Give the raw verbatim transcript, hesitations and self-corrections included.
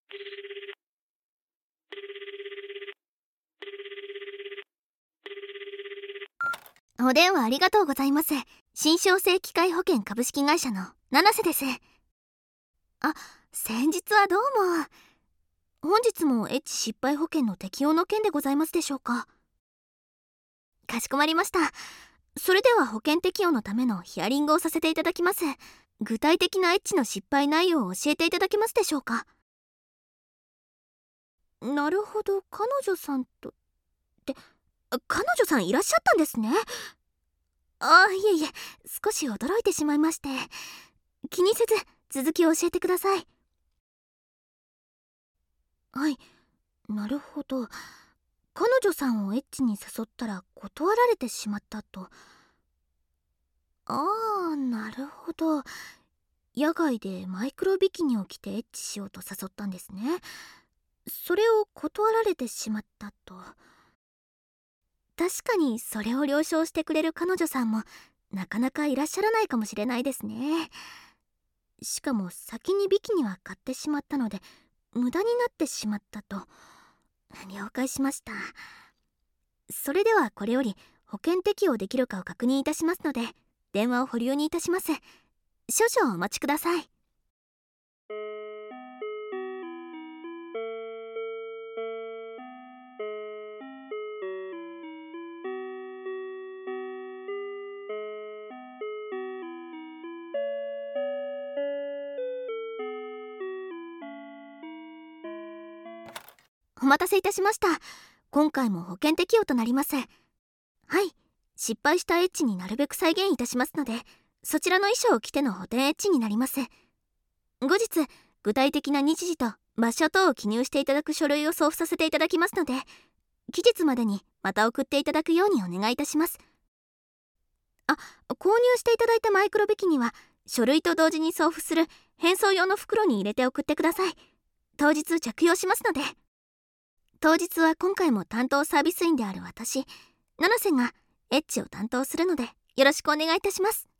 お電話ありがとうございます。新商成機械保険株式会社の七瀬です。あ、先日はどうも。本日もエッチ失敗保険の適用の件でございますでしょうか。かしこまりました。それでは保険適用のためのヒアリングをさせていただきます。具体的なエッチの失敗内容を教えていただけますでしょうか。なるほど、彼女さんとって彼女さんいらっしゃったんですね。あ、いえいえ、少し驚いてしまいまして。気にせず続きを教えてください。はい、なるほど。彼女さんをエッチに誘ったら断られてしまったと。ああ、なるほど。野外でマイクロビキニを着てエッチしようと誘ったんですね。それを断られてしまったと。確かにそれを了承してくれる彼女さんもなかなかいらっしゃらないかもしれないですね。しかも先にビキニは買ってしまったので無駄になってしまったと。了解しました。それではこれより保険適用できるかを確認いたしますので電話を保留にいたします。少々お待ちください。お待たせいたしました。今回も保険適用となります。はい、失敗したエッチになるべく再現いたしますのでそちらの衣装を着ての補填エッチになります。後日具体的な日時と場所等を記入していただく書類を送付させていただきますので期日までにまた送っていただくようにお願いいたします。あ、購入していただいたマイクロビキニは書類と同時に送付する返送用の袋に入れて送ってください。当日着用しますので。当日は今回も担当サービス員である私七瀬がエッチを担当するのでよろしくお願いいたします。